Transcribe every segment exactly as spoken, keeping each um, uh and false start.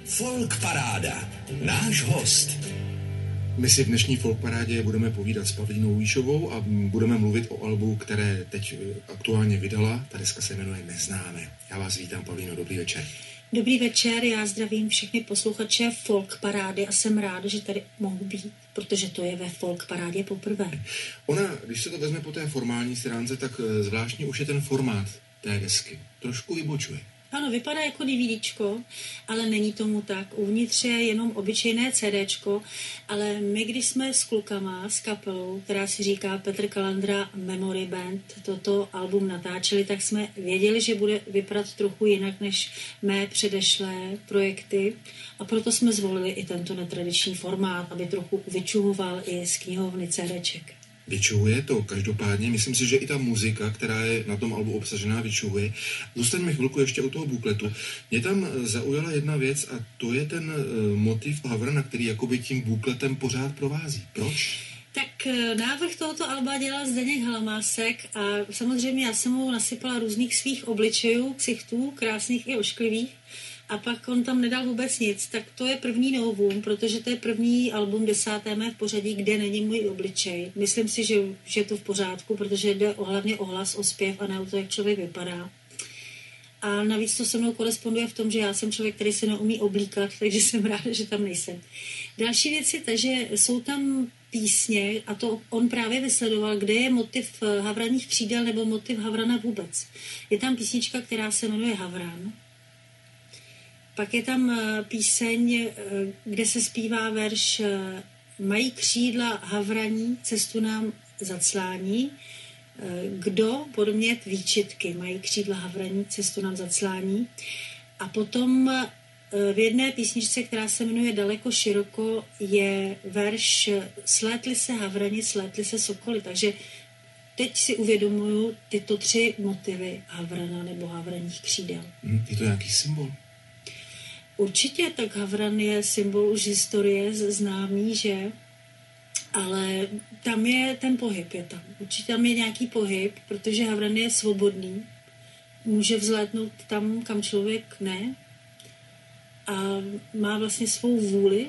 Folk Paráda. Náš host. My si v dnešní Folk Parádě budeme povídat s Pavlínou Jíšovou a budeme mluvit o albu, které teď aktuálně vydala. Ta deska se jmenuje Neznáme. Já vás vítám, Pavlíno, dobrý večer. Dobrý večer, já zdravím všechny posluchače Folk Parády a jsem ráda, že tady mohu být, protože to je ve Folk Parádě poprvé. Ona, když se to vezme po té formální stránce, tak zvláštně už je ten formát té desky. Trošku vybočuje. Ano, vypadá jako DVDčko, ale není tomu tak. Uvnitř je jenom obyčejné CDčko, ale my, když jsme s klukama, s kapelou, která si říká Petr Kalandra Memory Band, toto album natáčeli, tak jsme věděli, že bude vypadat trochu jinak než mé předešlé projekty a proto jsme zvolili i tento netradiční formát, aby trochu vyčuhoval i z knihovny CDček. Vyčuhuje to každopádně, myslím si, že i ta muzika, která je na tom albu obsažená, vyčuhuje. Zůstaňme chvilku ještě u toho bukletu. Mě tam zaujala jedna věc a to je ten motiv Havrana, který jakoby tím bukletem pořád provází. Proč? Tak návrh tohoto alba dělal Zdeněk Halamásek a samozřejmě já jsem mu nasypala různých svých obličejů, ksichtů, krásných i ošklivých. A pak on tam nedal vůbec nic, tak to je první novum, protože to je první album desáté mé v pořadí, kde není můj obličej. Myslím si, že, že je to v pořádku, protože jde o, hlavně o hlas, o zpěv a ne o to, jak člověk vypadá. A navíc to se mnou koresponduje v tom, že já jsem člověk, který se neumí oblíkat, takže jsem ráda, že tam nejsem. Další věc je ta, že jsou tam písně, a to on právě vysledoval, kde je motiv havraných křídel nebo motiv Havrana vůbec. Je tam písnička, která se jmenuje Havran. Pak je tam píseň, kde se zpívá verš Mají křídla havraní, cestu nám zaclání. Kdo? Podmět výčitky. Mají křídla havraní, cestu nám zaclání. A potom v jedné písničce, která se jmenuje Daleko široko, je verš Slétli se havrani, slétli se sokoly. Takže teď si uvědomuju tyto tři motivy havrana nebo havraních křídel. Je to nějaký symbol? Určitě, tak havran je symbol už historie známý, že? Ale tam je ten pohyb, je tam. Určitě tam je nějaký pohyb, protože havran je svobodný. Může vzlétnout tam, kam člověk ne. A má vlastně svou vůli,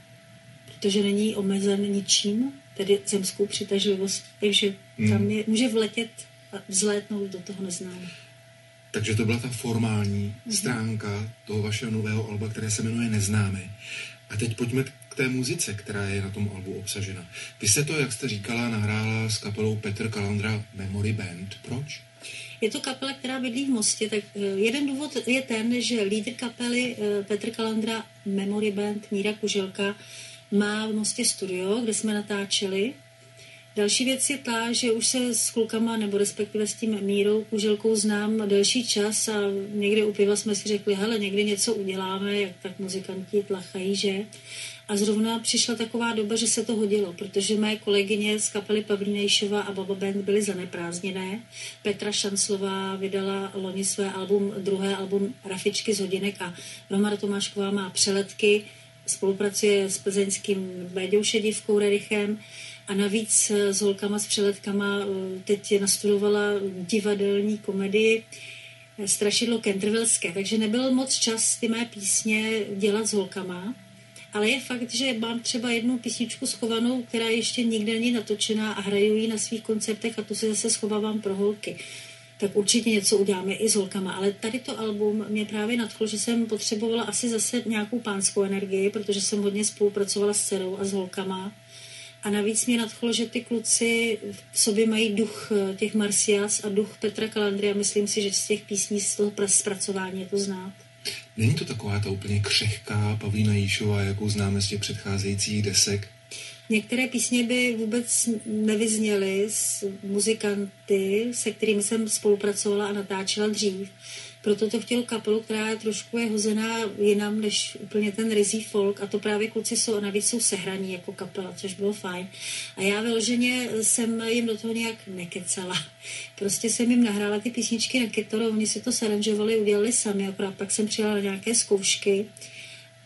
protože není omezen ničím, tedy zemskou přitažlivostí. Takže tam je, může vletět a vzlétnout do toho neznámého. Takže to byla ta formální mm-hmm. stránka toho vašeho nového alba, které se jmenuje Neznáme. A teď pojďme k té muzice, která je na tom albu obsažena. Vy jste to, jak jste říkala, nahrála s kapelou Petr Kalandra Memory Band. Proč? Je to kapela, která bydlí v Mostě. Tak jeden důvod je ten, že lídr kapely Petr Kalandra Memory Band Míra Kuželka má v Mostě studio, kde jsme natáčeli. Další věc je ta, že už se s klukama, nebo respektive s tím Mírou Kuželkou znám delší čas a někde u piva jsme si řekli, hele, někdy něco uděláme, jak tak muzikanti tlachají, že? A zrovna přišla taková doba, že se to hodilo, protože mé kolegyně z kapely Pavlína Jíšová a Baba Band byly zaneprázdněné. Petra Šanclová vydala loni své album, druhé album Rafičky z hodinek a Romana Tomášková má Přeletky, spolupracuje s plzeňským Béďou Šedivkou Rerichem. A navíc s holkama, s Přeletkama teď nastudovala divadelní komedii Strašidlo Cantervilleské, takže nebyl moc čas ty mé písně dělat s holkama, ale je fakt, že mám třeba jednu písničku schovanou, která ještě nikde není natočená a hraju ji na svých koncertech a tu si zase schovávám pro holky. Tak určitě něco uděláme i s holkama, ale tady to album mě právě nadchlo, že jsem potřebovala asi zase nějakou pánskou energii, protože jsem hodně spolupracovala s dcerou a s holkama. A navíc mě nadchlo, že ty kluci v sobě mají duch těch Marsias a duch Petra Kalandry a myslím si, že z těch písní, z toho zpracování je to znát. Není to taková ta úplně křehká Pavlína Jíšová, jakou známe z těch předcházejících desek? Některé písně by vůbec nevyzněly s muzikanty, se kterými jsem spolupracovala a natáčela dřív. Proto to chtělo kapelu, která je trošku je hozená jinam než úplně ten rizí folk a to právě kluci jsou a navíc jsou sehraní jako kapela, což bylo fajn. A já vyloženě jsem jim do toho nějak nekecala. Prostě jsem jim nahrála ty písničky na kytaru, oni si to saranžovali, udělali sami, akorát pak jsem přijela na nějaké zkoušky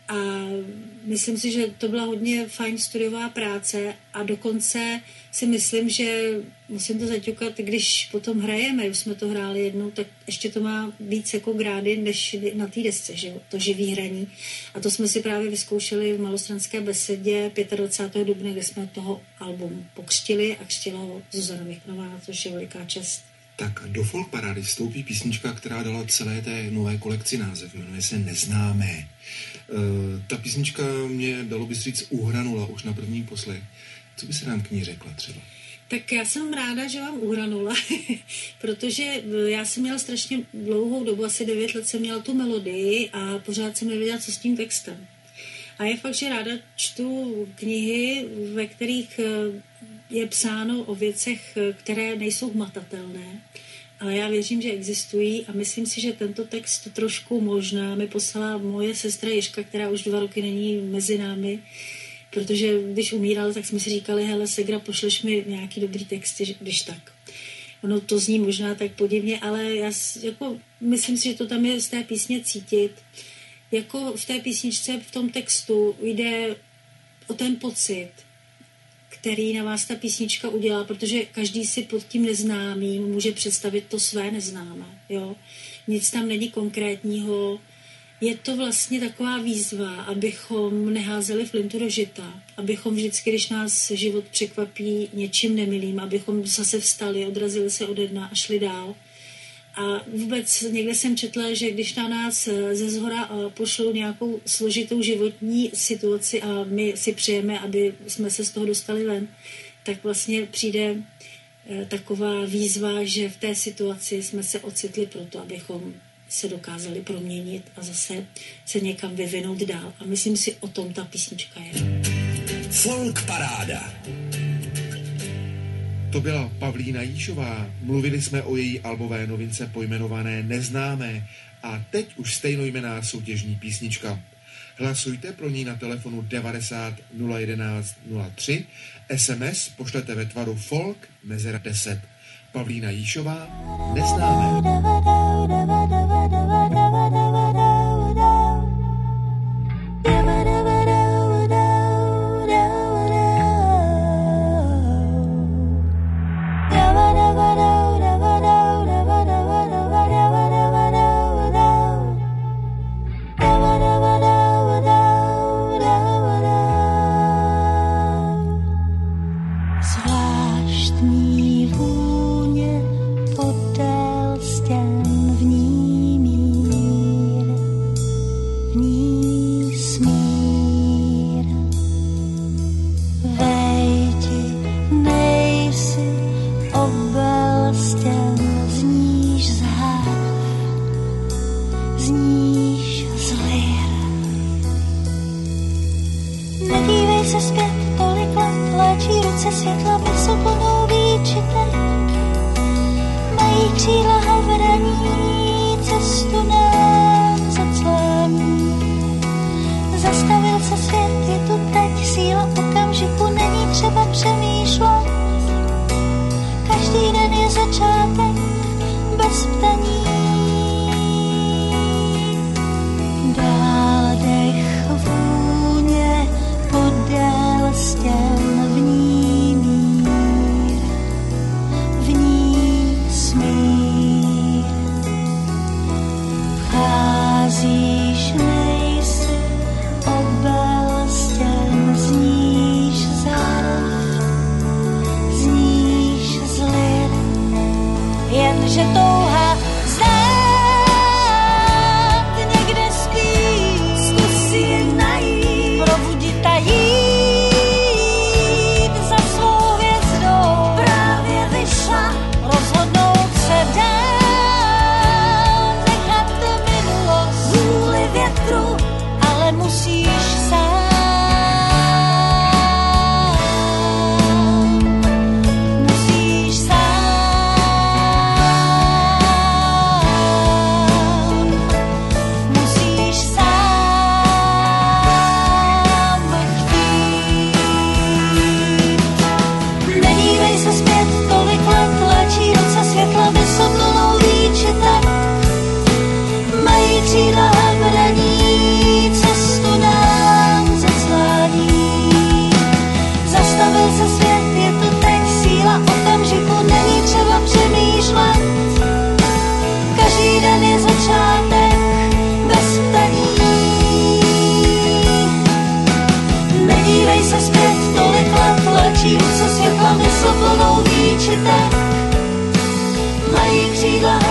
A myslím si, že to byla hodně fajn studiová práce a dokonce si myslím, že musím to zaťukat, když potom hrajeme, už jsme to hráli jednou, tak ještě to má víc jako grády než na té desce, že jo? To živý hraní. A to jsme si právě vyzkoušeli v Malostranské besedě dvacátého pátého dubna, kde jsme toho album pokřtili a křtila ho Zuzana Michnová, což je veliká čest. Tak do folk parády vstoupí písnička, která dala celé té nové kolekci název, jmenuje se Neznámé. E, ta písnička mě, dalo by se říct, uhranula už na první poslech. Co by se nám k ní řekla třeba? Tak já jsem ráda, že vám uhranula, protože já jsem měla strašně dlouhou dobu, asi devět let jsem měla tu melodii a pořád jsem nevěděla, co s tím textem. A je fakt, že ráda čtu knihy, ve kterých je psáno o věcech, které nejsou hmatatelné, ale já věřím, že existují a myslím si, že tento text trošku možná mi poslala moje sestra Jiřka, která už dva roky není mezi námi, protože když umírala, tak jsme si říkali, hele, Segra, pošleš mi nějaký dobrý texty, když tak. Ono to zní možná tak podivně, ale já jako, myslím si, že to tam je z té písně cítit. Jako v té písničce, v tom textu jde o ten pocit, který na vás ta písnička udělá, protože každý si pod tím neznámým může představit to své neznámé. Jo? Nic tam není konkrétního. Je to vlastně taková výzva, abychom neházeli flintu do žita, abychom vždycky, když nás život překvapí něčím nemilým, abychom zase vstali, odrazili se ode dna a šli dál. A vůbec někde jsem četla, že když na nás ze zhora pošlou nějakou složitou životní situaci a my si přejeme, aby jsme se z toho dostali ven, tak vlastně přijde taková výzva, že v té situaci jsme se ocitli proto, abychom se dokázali proměnit a zase se někam vyvinout dál. A myslím si, o tom ta písnička je. Folk paráda. To byla Pavlína Jíšová. Mluvili jsme o její albové novince pojmenované Neznámé a teď už stejnojmenná soutěžní písnička. Hlasujte pro ní na telefonu devadesát nula jedenáct nula tři, es em es pošlete ve tvaru folk mezera deset. Pavlína Jíšová, Neznámé. Křídla hraní cestu dál. sobolou výčitek, mají křídla